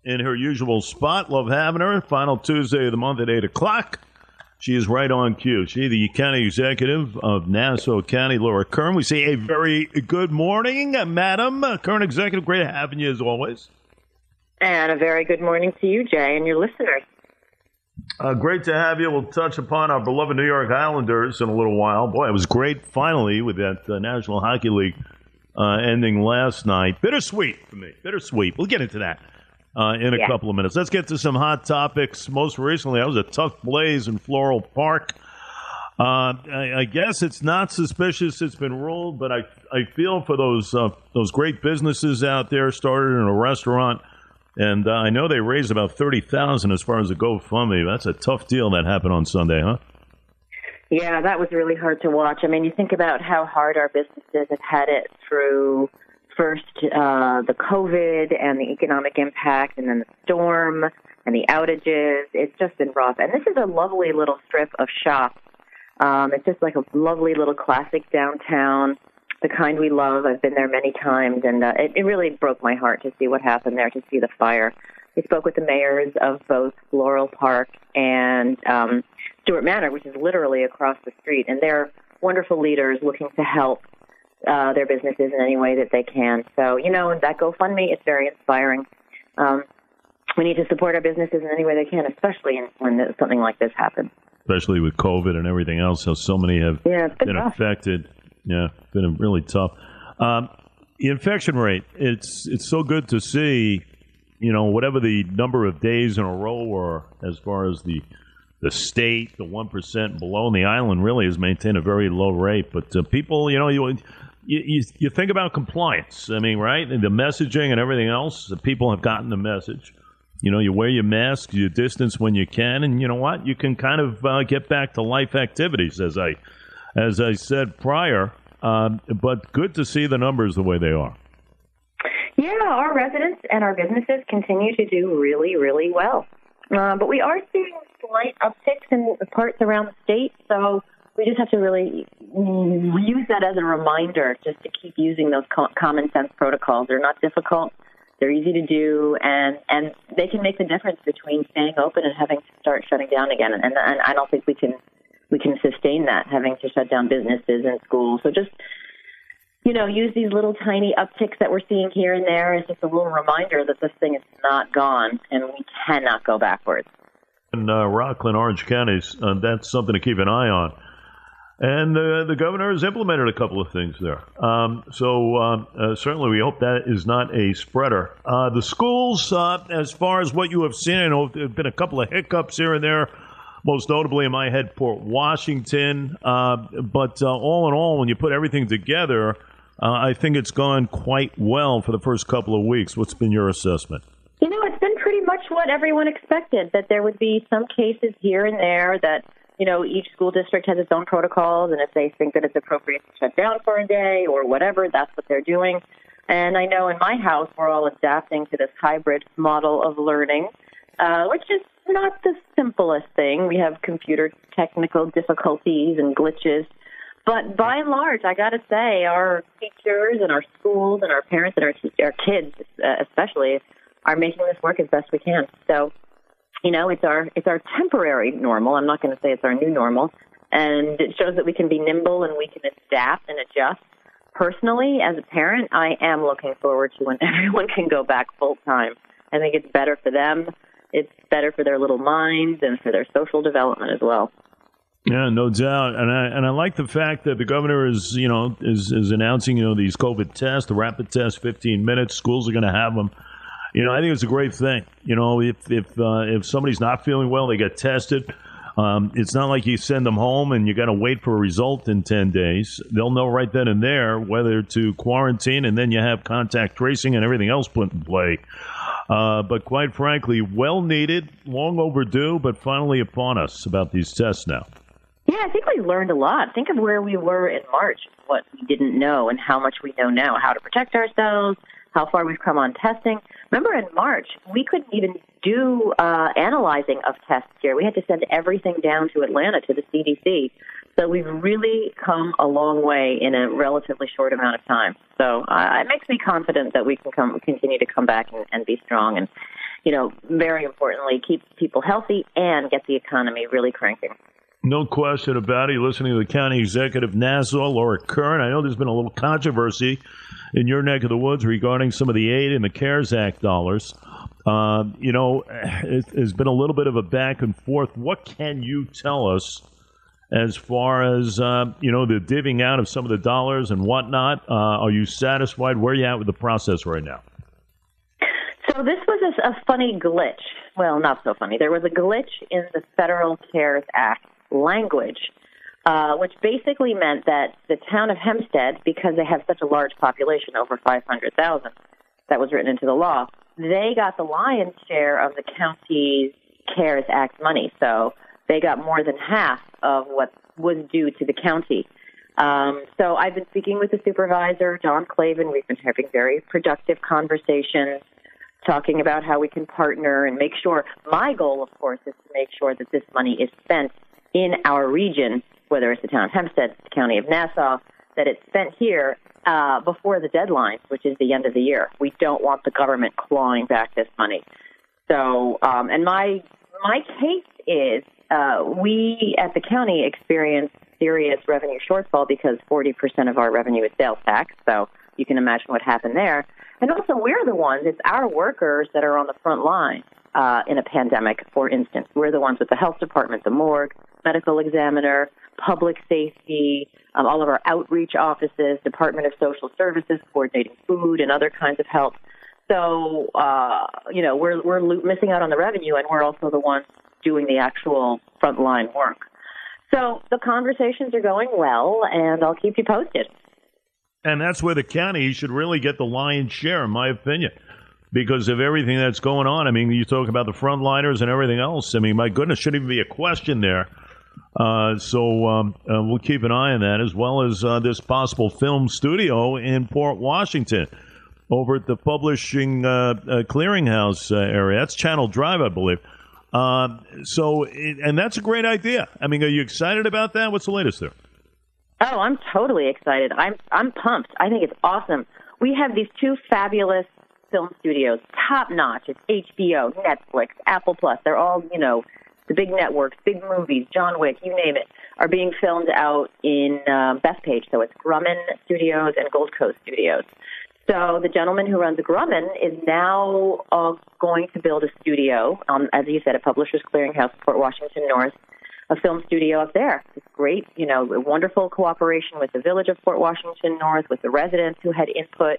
in her usual spot. Love having her. Final Tuesday of the month at 8 o'clock. She is right on cue. She, the county executive of Nassau County, Laura Kern. We say a very good morning, Madam Kern Executive. Great having you as always. And a very good morning to you, Jay, and your listeners. Great to have you. We'll touch upon our beloved New York Islanders in a little while. Boy, it was great finally with that National Hockey League ending last night. Bittersweet for me. Bittersweet. We'll get into that in a couple of minutes. Let's get to some hot topics. Most recently, that was a tough blaze in Floral Park. I guess it's not suspicious it's been ruled, but I feel for those great businesses out there started in a restaurant. And I know they raised about $30,000 as far as the GoFundMe. That's a tough deal that happened on Sunday, huh? Yeah, that was really hard to watch. I mean, you think about how hard our businesses have had it through first the COVID and the economic impact, and then the storm and the outages. It's just been rough. And this is a lovely little strip of shops. It's just like a lovely little classic downtown, the kind we love. I've been there many times, and it really broke my heart to see what happened there, to see the fire. We spoke with the mayors of both Floral Park and Stewart Manor, which is literally across the street, and they're wonderful leaders looking to help their businesses in any way that they can. So, that GoFundMe is very inspiring. We need to support our businesses in any way they can, especially when something like this happens. Especially with COVID and everything else, how so many have been affected. Yeah, been really tough. The infection rate, it's so good to see, whatever the number of days in a row were as far as the state, the 1% below, and the island really has maintained a very low rate. But people, you think about compliance. I mean, right? And the messaging and everything else, the people have gotten the message. You wear your mask, you distance when you can, and you know what? You can kind of get back to life activities, as I said prior. But good to see the numbers the way they are. Yeah, our residents and our businesses continue to do really, really well. But we are seeing slight upticks in parts around the state, so we just have to really use that as a reminder just to keep using those common sense protocols. They're not difficult. They're easy to do, and they can make the difference between staying open and having to start shutting down again. And I don't think we can sustain that, having to shut down businesses and schools. So just, use these little tiny upticks that we're seeing here and there as just a little reminder that this thing is not gone and we cannot go backwards. In Rockland, Orange counties, that's something to keep an eye on. And the governor has implemented a couple of things there. So certainly we hope that is not a spreader. The schools, as far as what you have seen, I know there have been a couple of hiccups here and there, most notably in my head, Port Washington. But all in all, when you put everything together, I think it's gone quite well for the first couple of weeks. What's been your assessment? It's been pretty much what everyone expected, that there would be some cases here and there that, each school district has its own protocols, and if they think that it's appropriate to shut down for a day or whatever, that's what they're doing. And I know in my house, we're all adapting to this hybrid model of learning, which is not the simplest thing. We have computer technical difficulties and glitches. But by and large, I got to say, our teachers and our schools and our parents and our kids especially are making this work as best we can. So, it's our temporary normal. I'm not going to say it's our new normal. And it shows that we can be nimble and we can adapt and adjust. Personally, as a parent, I am looking forward to when everyone can go back full time. I think it's better for them. It's better for their little minds and for their social development as well. Yeah, no doubt. And I like the fact that the governor is announcing, these COVID tests, the rapid test, 15 minutes. Schools are going to have them. I think it's a great thing. If somebody's not feeling well, they get tested. It's not like you send them home and you got to wait for a result in 10 days. They'll know right then and there whether to quarantine, and then you have contact tracing and everything else put in play. But quite frankly, well needed, long overdue, but finally upon us about these tests now. Yeah, I think we learned a lot. Think of where we were in March, what we didn't know, and how much we know now, how to protect ourselves, how far we've come on testing. Remember in March, we couldn't even do analyzing of tests here. We had to send everything down to Atlanta to the CDC. So we've really come a long way in a relatively short amount of time. So it makes me confident that we can continue to come back and be strong. And, very importantly, keeps people healthy and get the economy really cranking. No question about it. You're listening to the County Executive Nassau, Laura Curran. I know there's been a little controversy in your neck of the woods regarding some of the aid and the CARES Act dollars. It's been a little bit of a back and forth. What can you tell us as far as, the divvying out of some of the dollars and whatnot? Are you satisfied? Where are you at with the process right now? So this was a funny glitch. Well, not so funny. There was a glitch in the Federal CARES Act language, which basically meant that the town of Hempstead, because they have such a large population, over 500,000, that was written into the law, they got the lion's share of the county's CARES Act money. So they got more than half of what was due to the county. So I've been speaking with the supervisor, Don Clavin. We've been having very productive conversations, talking about how we can partner and make sure. My goal, of course, is to make sure that this money is spent in our region, whether it's the town of Hempstead, the county of Nassau, that it's spent here before the deadline, which is the end of the year. We don't want the government clawing back this money. So, and my case is we at the county experience serious revenue shortfall because 40% of our revenue is sales tax. So you can imagine what happened there. And also, we're the ones, it's our workers that are on the front line in a pandemic, for instance. We're the ones with the health department, the morgue, medical examiner, public safety, all of our outreach offices, Department of Social Services, coordinating food and other kinds of help. So, we're missing out on the revenue, and we're also the ones doing the actual frontline work. So the conversations are going well, and I'll keep you posted. And that's where the county should really get the lion's share, in my opinion, because of everything that's going on. I mean, you talk about the frontliners and everything else. I mean, my goodness, shouldn't even be a question there. So we'll keep an eye on that, as well as this possible film studio in Port Washington over at the Publishing Clearinghouse area. That's Channel Drive, I believe. And that's a great idea. I mean, are you excited about that? What's the latest there? Oh, I'm totally excited. I'm pumped. I think it's awesome. We have these two fabulous film studios, top notch. It's HBO, Netflix, Apple Plus. They're all, the big networks, big movies, John Wick, you name it, are being filmed out in Bethpage. So it's Grumman Studios and Gold Coast Studios. So the gentleman who runs Grumman is now going to build a studio, as you said, at Publishers Clearinghouse, Port Washington North, a film studio up there. It's great, a wonderful cooperation with the village of Port Washington North, with the residents who had input.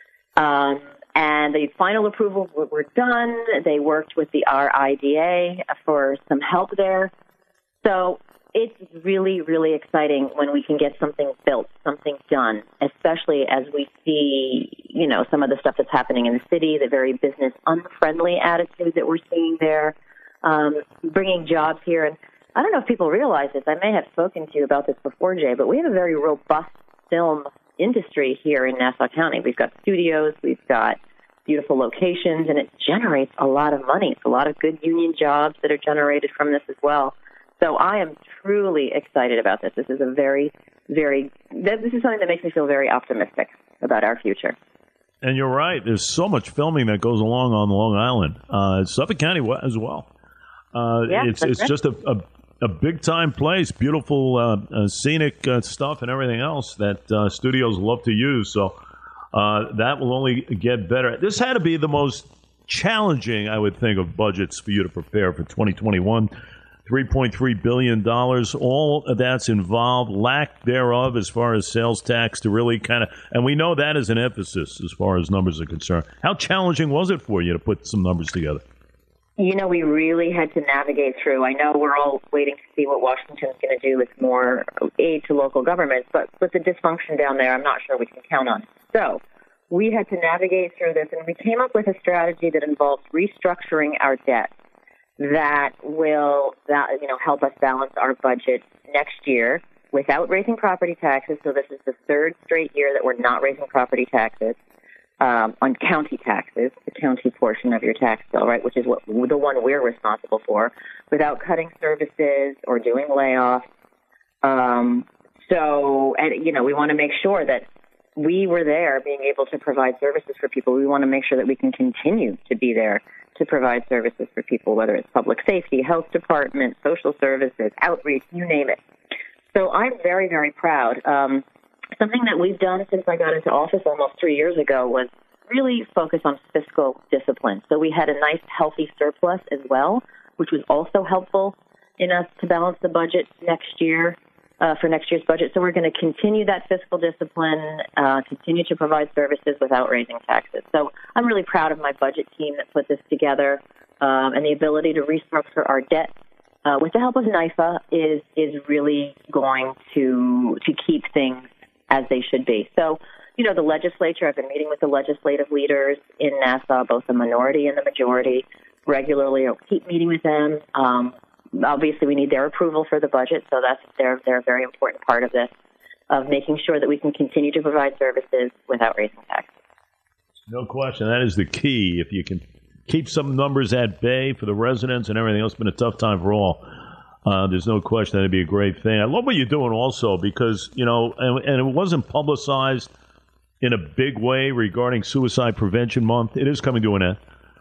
And the final approvals were done. They worked with the RIDA for some help there. So it's really, really exciting when we can get something built, something done, especially as we see, some of the stuff that's happening in the city, the very business-unfriendly attitude that we're seeing there, bringing jobs here. And I don't know if people realize this. I may have spoken to you about this before, Jay, but we have a very robust film industry here in Nassau County. We've got studios, we've got beautiful locations, and it generates a lot of money. It's a lot of good union jobs that are generated from this as well. So I am truly excited about this. This is this is something that makes me feel very optimistic about our future. And you're right. There's so much filming that goes along on Long Island. Suffolk County as well. It's just a big-time place, beautiful scenic stuff and everything else that studios love to use. So that will only get better. This had to be the most challenging, I would think, of budgets for you to prepare for 2021. $3.3 billion, all of that's involved, lack thereof as far as sales tax to really and we know that is an emphasis as far as numbers are concerned. How challenging was it for you to put some numbers together? We really had to navigate through. I know we're all waiting to see what Washington's going to do with more aid to local governments, but with the dysfunction down there, I'm not sure we can count on it. So we had to navigate through this, and we came up with a strategy that involves restructuring our debt that will help us balance our budget next year without raising property taxes. So this is the third straight year that we're not raising property taxes. On county taxes, the county portion of your tax bill, right, which is the one we're responsible for, without cutting services or doing layoffs. We want to make sure that we were there being able to provide services for people. We want to make sure that we can continue to be there to provide services for people, whether it's public safety, health department, social services, outreach, you name it. So I'm very, very proud. Something that we've done since I got into office almost 3 years ago was really focus on fiscal discipline. So we had a nice, healthy surplus as well, which was also helpful in us to balance the budget next year, for next year's budget. So we're going to continue that fiscal discipline, continue to provide services without raising taxes. So I'm really proud of my budget team that put this together, and the ability to restructure our debt with the help of NYFA is really going to keep things as they should be. So, you know, the legislature, I've been meeting with the legislative leaders in Nassau, both the minority and the majority, regularly. I'll keep meeting with them. Obviously, we need their approval for the budget, so they're a very important part of this, of making sure that we can continue to provide services without raising taxes. No question. That is the key. If you can keep some numbers at bay for the residents and everything else, it's been a tough time for all. There's no question that'd be a great thing. I love what you're doing also because, you know, and it wasn't publicized in a big way regarding Suicide Prevention Month. It is coming to an end.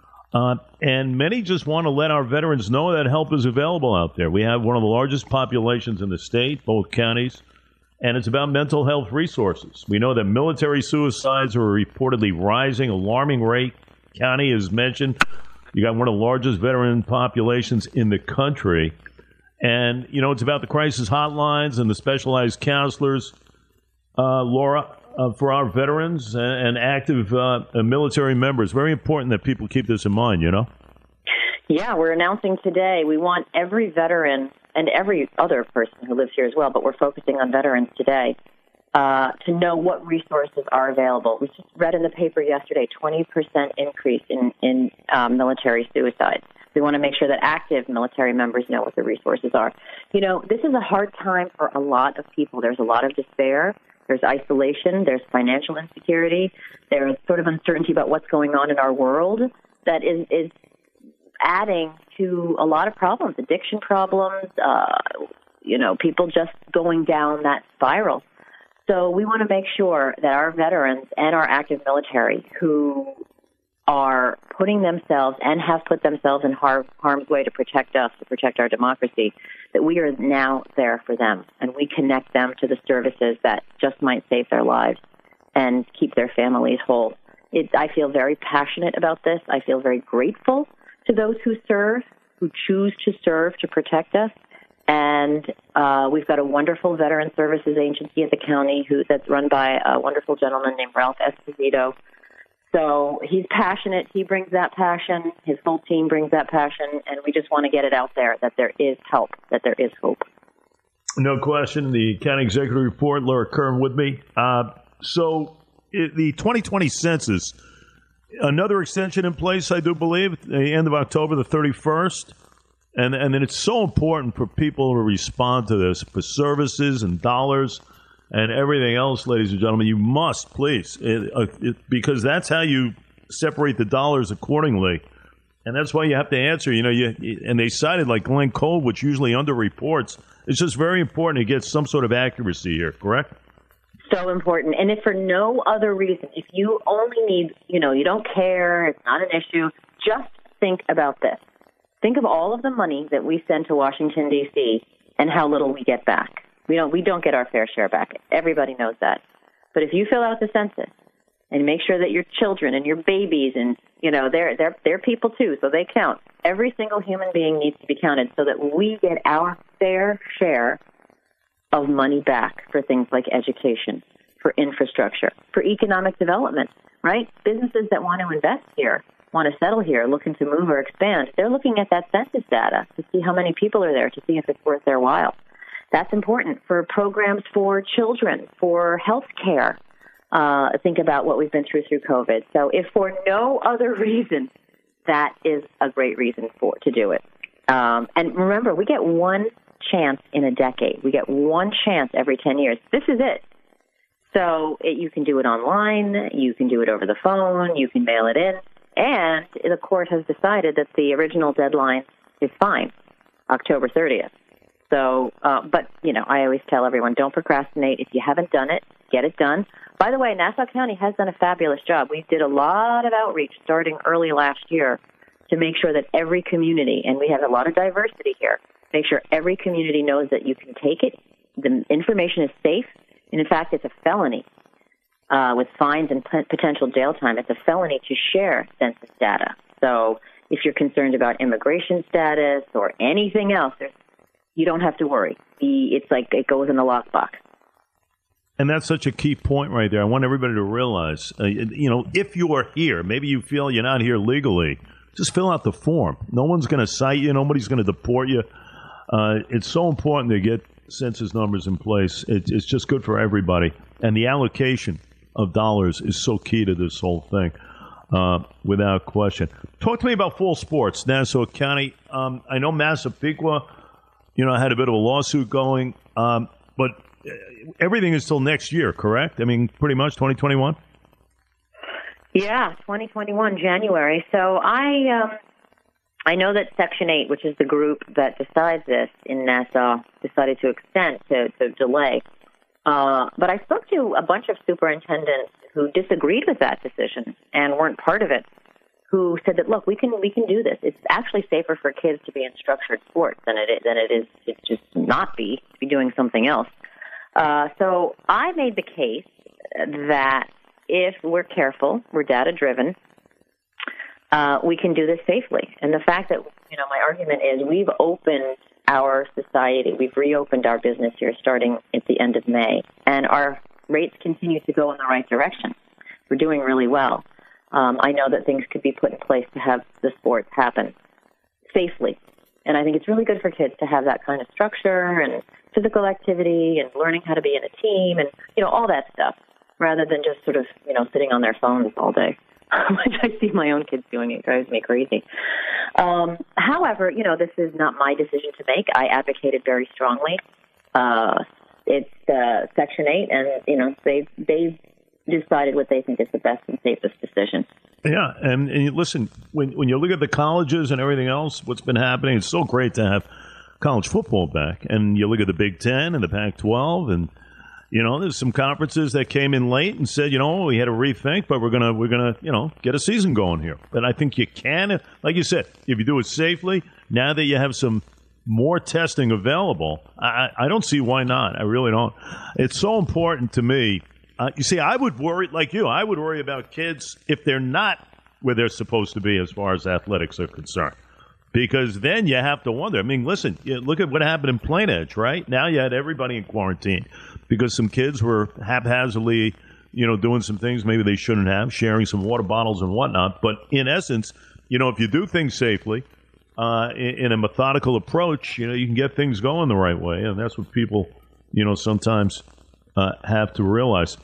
And many just want to let our veterans know that help is available out there. We have one of the largest populations in the state, both counties, and it's about mental health resources. We know that military suicides are reportedly rising, alarming rate. County is mentioned. You got one of the largest veteran populations in the country. And, you know, it's about the crisis hotlines and the specialized counselors, Laura, for our veterans and active military members. Very important that people keep this in mind, you know? Yeah, we're announcing today we want every veteran and every other person who lives here as well, but we're focusing on veterans today, to know what resources are available. We just read in the paper yesterday 20% increase in military suicides. We want to make sure that active military members know what the resources are. You know, this is a hard time for a lot of people. There's a lot of despair. There's isolation. There's financial insecurity. There's sort of uncertainty about what's going on in our world that is adding to a lot of problems, addiction problems, you know, people just going down that spiral. So we want to make sure that our veterans and our active military who are putting themselves and have put themselves in harm's way to protect us, to protect our democracy, that we are now there for them and we connect them to the services that just might save their lives and keep their families whole. I feel very passionate about this. I feel very grateful to those who serve, who choose to serve to protect us. And we've got a wonderful veteran services agency at the county that's run by a wonderful gentleman named Ralph Esposito. So he's passionate. He brings that passion. His whole team brings that passion. And we just want to get it out there that there is help, that there is hope. No question. The county executive report, Laura Kern with me. So the 2020 census, another extension in place, I do believe, the end of October the 31st. And then it's so important for people to respond to this, for services and dollars and everything else, ladies and gentlemen. You must, please, because that's how you separate the dollars accordingly. And that's why you have to answer. You know, and they cited like Glenn Cole, which usually underreports. It's just very important to get some sort of accuracy here, correct? So important. And if for no other reason, if you only need, you know, you don't care, it's not an issue, just think about this. Think of all of the money that we send to Washington, D.C., and how little we get back. We don't get our fair share back. Everybody knows that. But if you fill out the census and make sure that your children and your babies and, you know, they're people too, so they count. Every single human being needs to be counted so that we get our fair share of money back for things like education, for infrastructure, for economic development, right? Businesses that want to invest here, want to settle here, looking to move or expand, they're looking at that census data to see how many people are there, to see if it's worth their while. That's important for programs for children, for health care. Think about what we've been through COVID. So if for no other reason, that is a great reason to do it. And remember, we get one chance in a decade. We get one chance every 10 years. This is it. So you can do it online. You can do it over the phone. You can mail it in. And the court has decided that the original deadline is fine, October 30th. So, but, you know, I always tell everyone, don't procrastinate. If you haven't done it, get it done. By the way, Nassau County has done a fabulous job. We did a lot of outreach starting early last year to make sure that every community, and we have a lot of diversity here, make sure every community knows that you can take it, the information is safe, and in fact, it's a felony with fines and potential jail time. It's a felony to share census data. So if you're concerned about immigration status or anything else, you don't have to worry. It's like it goes in the lockbox. And that's such a key point right there. I want everybody to realize, if you are here, maybe you feel you're not here legally, just fill out the form. No one's going to cite you. Nobody's going to deport you. It's so important to get census numbers in place. It's just good for everybody. And the allocation of dollars is so key to this whole thing, without question. Talk to me about fall sports, Nassau County. I know Massapequa, had a bit of a lawsuit going, but everything is till next year, correct? I mean, pretty much 2021? Yeah, 2021, January. So I know that Section 8, which is the group that decides this in Nassau, decided to extend, to delay. But I spoke to a bunch of superintendents who disagreed with that decision and weren't part of it, who said that, look, we can do this. It's actually safer for kids to be in structured sports than it is to just not be doing something else. So I made the case that if we're careful, we're data-driven, we can do this safely. And the fact that, my argument is we've opened our society, we've reopened our business here starting at the end of May, and our rates continue to go in the right direction. We're doing really well. I know that things could be put in place to have the sports happen safely. And I think it's really good for kids to have that kind of structure and physical activity and learning how to be in a team and, all that stuff, rather than just sort of, sitting on their phones all day, which I see my own kids doing. It drives me crazy. However, this is not my decision to make. I advocated very strongly. It's Section 8, and, they've decided what they think is the best and safest decision. Yeah, and listen, when you look at the colleges and everything else, what's been happening, it's so great to have college football back. And you look at the Big Ten and the Pac-12, and there's some conferences that came in late and said, we had to rethink, but we're gonna get a season going here. But I think you can, like you said, if you do it safely. Now that you have some more testing available, I don't see why not. I really don't. It's so important to me. You see, I would worry, like you, I would worry about kids if they're not where they're supposed to be as far as athletics are concerned. Because then you have to wonder. I mean, listen, look at what happened in Plain Edge, right? Now you had everybody in quarantine because some kids were haphazardly, doing some things maybe they shouldn't have, sharing some water bottles and whatnot. But in essence, if you do things safely, in a methodical approach, you can get things going the right way. And that's what people, sometimes have to realize.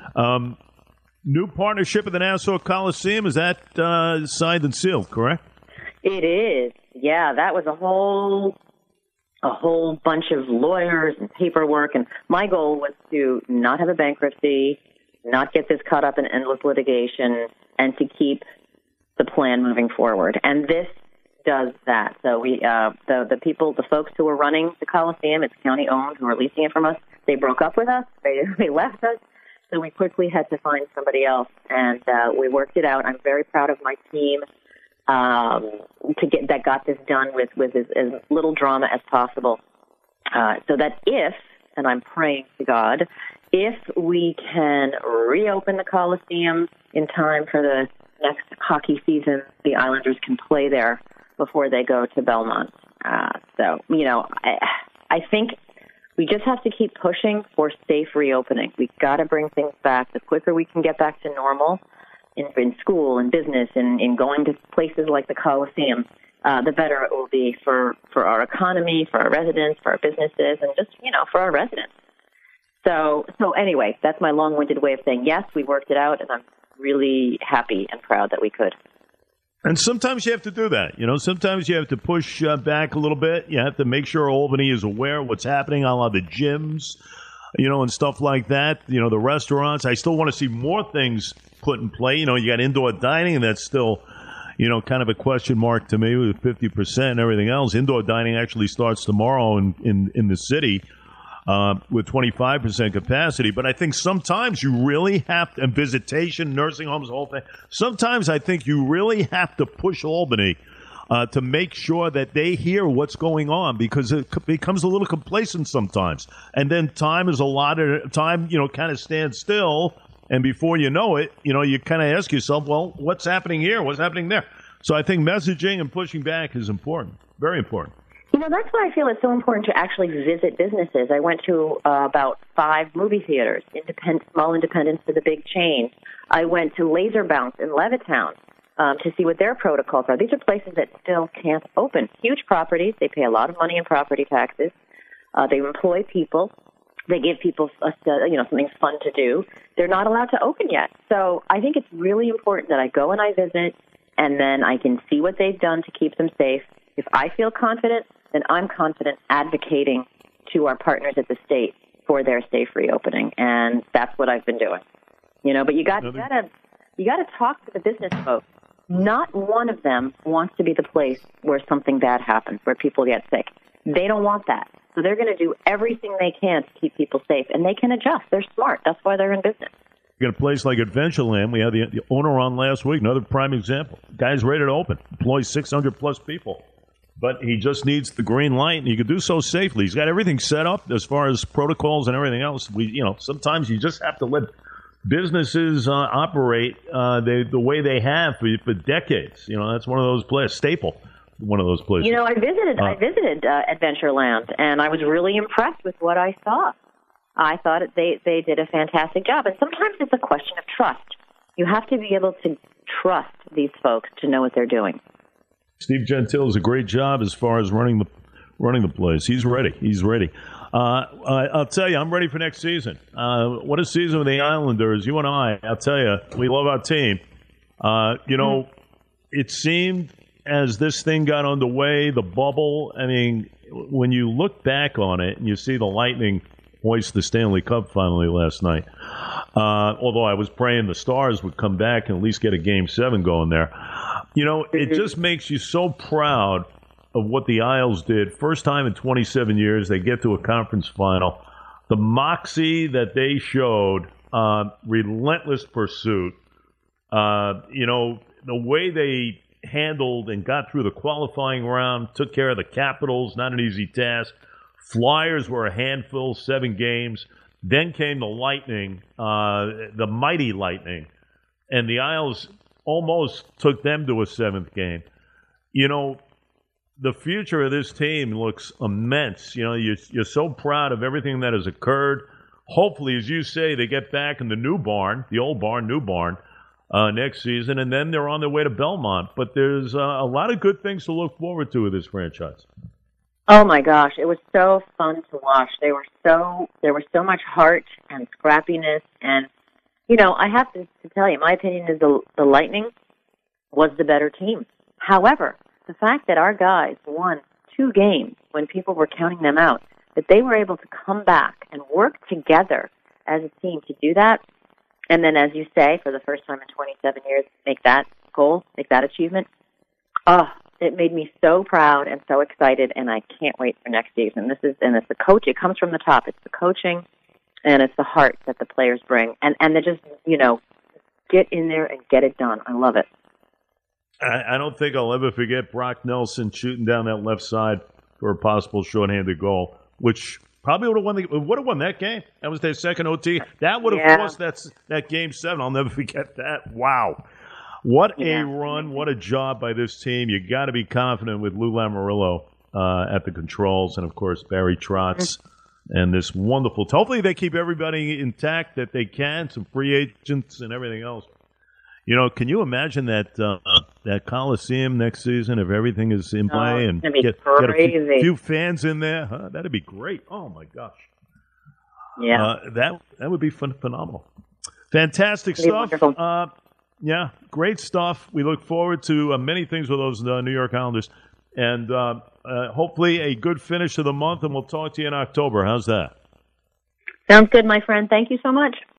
New partnership with the Nassau Coliseum, is that signed and sealed, correct? It is. Yeah, that was a whole bunch of lawyers and paperwork, and my goal was to not have a bankruptcy, not get this caught up in endless litigation, and to keep the plan moving forward. And this does that. So we, the folks who are running the Coliseum, it's county owned, who are leasing it from us, they broke up with us. They left us. So we quickly had to find somebody else, and we worked it out. I'm very proud of my team that got this done with as little drama as possible. So that if, and I'm praying to God, if we can reopen the Coliseum in time for the next hockey season, the Islanders can play there before they go to Belmont. I think we just have to keep pushing for safe reopening. We've got to bring things back. The quicker we can get back to normal in school and business and in going to places like the Coliseum, the better it will be for our economy, for our residents, for our businesses, and just, for our residents. So anyway, that's my long-winded way of saying, yes, we worked it out, and I'm really happy and proud that we could. And sometimes you have to do that. Sometimes you have to push back a little bit. You have to make sure Albany is aware of what's happening on the gyms, and stuff like that. The restaurants. I still want to see more things put in play. You got indoor dining, and that's still, kind of a question mark to me with 50% and everything else. Indoor dining actually starts tomorrow in the city with 25% capacity. But I think sometimes you really have to, and visitation, nursing homes, the whole thing. Sometimes I think you really have to push Albany to make sure that they hear what's going on, because it becomes a little complacent sometimes. And then time is allotted, time, kind of stands still. And before you know it, you kind of ask yourself, well, what's happening here? What's happening there? So I think messaging and pushing back is important, very important. That's why I feel it's so important to actually visit businesses. I went to about 5 movie theaters, small independents to the big chains. I went to Laser Bounce in Levittown to see what their protocols are. These are places that still can't open. Huge properties. They pay a lot of money in property taxes. They employ people. They give people something fun to do. They're not allowed to open yet. So I think it's really important that I go and I visit, and then I can see what they've done to keep them safe. If I feel confident, then I'm confident advocating to our partners at the state for their safe reopening, and that's what I've been doing. But you got to talk to the business folks. Not one of them wants to be the place where something bad happens, where people get sick. They don't want that. So they're going to do everything they can to keep people safe, and they can adjust. They're smart. That's why they're in business. You got a place like Adventureland. We had the owner on last week. Another prime example. Guy's ready to open. Employs 600-plus people. But he just needs the green light, and he can do so safely. He's got everything set up as far as protocols and everything else. Sometimes you just have to let businesses operate the way they have for decades. That's one of those places, staple. One of those places. I visited Adventureland, and I was really impressed with what I saw. I thought they did a fantastic job, and sometimes it's a question of trust. You have to be able to trust these folks to know what they're doing. Steve Gentile does a great job as far as running the place. He's ready. I'll tell you, I'm ready for next season. What a season with the Islanders. You and I'll tell you, we love our team. It seemed as this thing got underway, the bubble, when you look back on it and you see the Lightning hoist the Stanley Cup finally last night, although I was praying the Stars would come back and at least get a Game 7 going there, it just makes you so proud of what the Isles did. First time in 27 years they get to a conference final. The moxie that they showed, relentless pursuit, the way they handled and got through the qualifying round, took care of the Capitals, not an easy task. Flyers were a handful, 7 games. Then came the Lightning, the mighty Lightning, and the Isles almost took them to a 7th game. The future of this team looks immense. You're so proud of everything that has occurred. Hopefully, as you say, they get back in the new barn, the old barn, new barn, next season, and then they're on their way to Belmont. But there's a lot of good things to look forward to with this franchise. Oh my gosh, it was so fun to watch. There was so much heart and scrappiness, and I have to tell you, my opinion is the Lightning was the better team. However, the fact that our guys won 2 games when people were counting them out, that they were able to come back and work together as a team to do that, and then, as you say, for the first time in 27 years, make that goal, make that achievement, it made me so proud and so excited, and I can't wait for next season. It's the coach. It comes from the top. It's the coaching, and it's the heart that the players bring, and they just get in there and get it done. I love it. I don't think I'll ever forget Brock Nelson shooting down that left side for a possible shorthanded goal, which probably would have won that game. That was their second OT. That would have forced that Game 7. I'll never forget that. Wow. What a run. What a job by this team. You got to be confident with Lou Lamoriello at the controls, and, of course, Barry Trotz and this wonderful – hopefully they keep everybody intact that they can, some free agents and everything else. Can you imagine that Coliseum next season if everything is in play and get a few fans in there? Huh? That'd be great. Oh, my gosh. Yeah. That would be phenomenal. Fantastic stuff. Yeah, great stuff. We look forward to many things with those New York Islanders. And hopefully a good finish to the month, and we'll talk to you in October. How's that? Sounds good, my friend. Thank you so much.